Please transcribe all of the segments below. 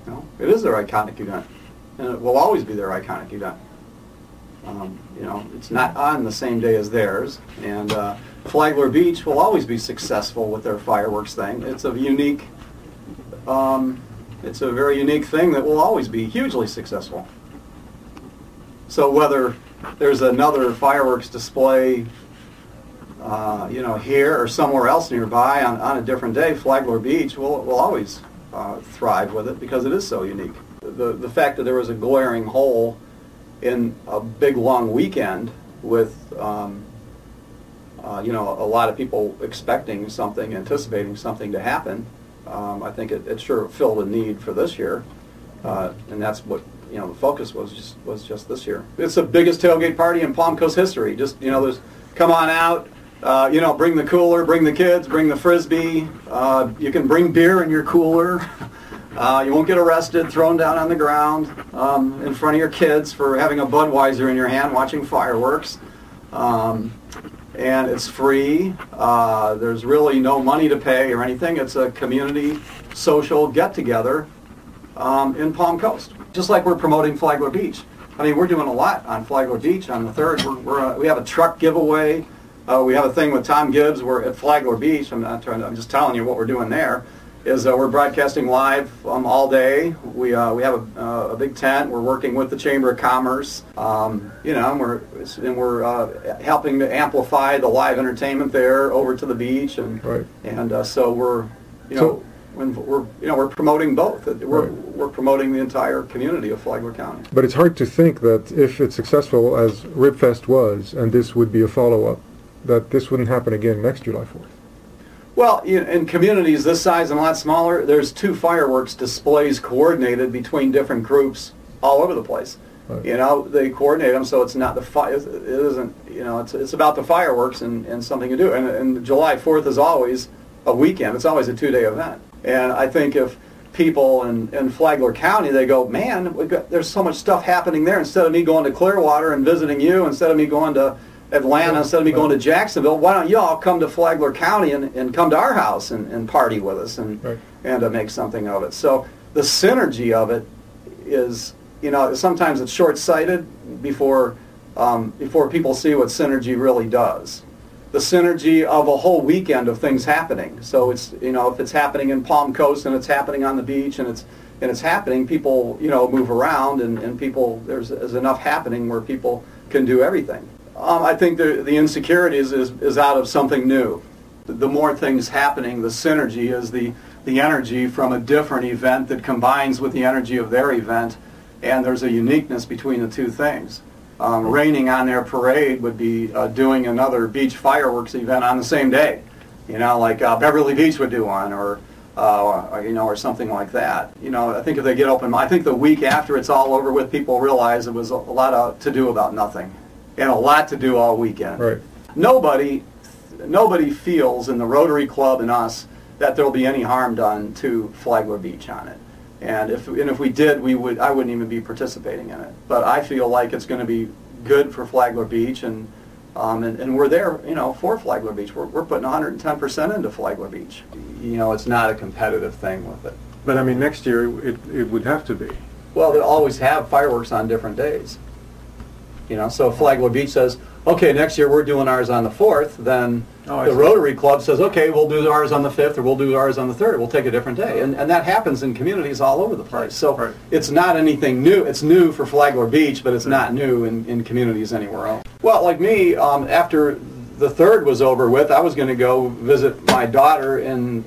You know, it is their iconic event, and it will always be their iconic event. You know, it's not on the same day as theirs, and Flagler Beach will always be successful with their fireworks thing. It's a unique, it's a very unique thing that will always be hugely successful. So whether there's another fireworks display, you know, here or somewhere else nearby on a different day, Flagler Beach will always thrive with it because it is so unique. The fact that there was a glaring hole in a big long weekend with you know, a lot of people expecting something, anticipating something to happen, I think it sure filled a need for this year, and that's what, you know, the focus was just this year. It's the biggest tailgate party in Palm Coast history. Just, you know, there's come on out, you know, bring the cooler, bring the kids, bring the Frisbee. You can bring beer in your cooler. You won't get arrested, thrown down on the ground in front of your kids for having a Budweiser in your hand watching fireworks. And it's free. There's really no money to pay or anything. It's a community social get-together in Palm Coast. Just like we're promoting Flagler Beach. I mean, we're doing a lot on Flagler Beach on the 3rd. We have a truck giveaway. We have a thing with Tom Gibbs. We're at Flagler Beach. I'm just telling you what we're doing there. We're broadcasting live all day. We have a big tent. We're working with the Chamber of Commerce. You know, we're helping to amplify the live entertainment there over to the beach, and right. And so we're, you know, we're promoting both. We're promoting the entire community of Flagler County. But it's hard to think that if it's successful as Ribfest was, and this would be a follow-up, that this wouldn't happen again next July 4th. Well, in communities this size and a lot smaller, there's 2 fireworks displays coordinated between different groups all over the place. Right. You know, they coordinate them, so it's not it isn't, you know, it's about the fireworks and something to do. And July 4th is always a weekend. It's always a 2-day event. And I think if people in Flagler County, they go, man, there's so much stuff happening there. Instead of me going to Clearwater and visiting you, instead of me going to Atlanta, instead of me going to Jacksonville, why don't you all come to Flagler County and come to our house and party with us and make something of it. So the synergy of it is, you know, sometimes it's short-sighted before people see what synergy really does. The synergy of a whole weekend of things happening. So it's, you know, if it's happening in Palm Coast and it's happening on the beach and it's happening, people, you know, move around and people, there's enough happening where people can do everything. I think the insecurity is out of something new. The more things happening, the synergy is the energy from a different event that combines with the energy of their event, and there's a uniqueness between the 2 things. Raining on their parade would be doing another beach fireworks event on the same day, you know, like Beverly Beach would do one, or you know, or something like that. You know, I think if they get open, I think the week after it's all over with, people realize it was a lot to do about nothing. And a lot to do all weekend. Right. Nobody feels in the Rotary Club and us that there'll be any harm done to Flagler Beach on it. And if we did, I wouldn't even be participating in it. But I feel like it's going to be good for Flagler Beach, and we're there, you know, for Flagler Beach. We're putting 110% into Flagler Beach. You know, it's not a competitive thing with it. But I mean, next year it would have to be. Well, they'll always have fireworks on different days. You know, so if Flagler Beach says, okay, next year we're doing ours on the 4th, then the Rotary Club says, okay, we'll do ours on the 5th, or we'll do ours on the 3rd. We'll take a different day. And that happens in communities all over the place. So it's not anything new. It's new for Flagler Beach, but it's not new in communities anywhere else. Well, like me, after the 3rd was over with, I was going to go visit my daughter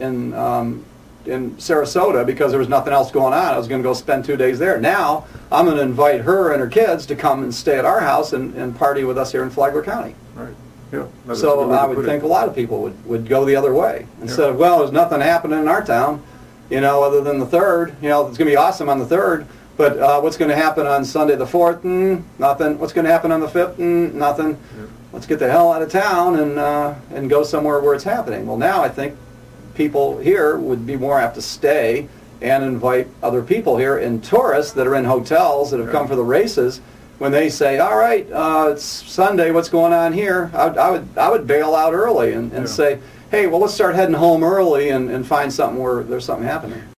in Sarasota because there was nothing else going on. I was going to go spend 2 days there. Now, I'm going to invite her and her kids to come and stay at our house and party with us here in Flagler County. Right. Yeah. So I would think a lot of people would go the other way. Instead of, well, there's nothing happening in our town, you know, other than the 3rd. You know, it's going to be awesome on the 3rd, but what's going to happen on Sunday the 4th? Nothing. What's going to happen on the 5th? Nothing. Yeah. Let's get the hell out of town and go somewhere where it's happening. Well, now I think people here would be more apt to stay and invite other people here, and tourists that are in hotels that have come for the races. When they say, all right, it's Sunday, what's going on here? I would bail out early and say, hey, well, let's start heading home early and find something where there's something happening.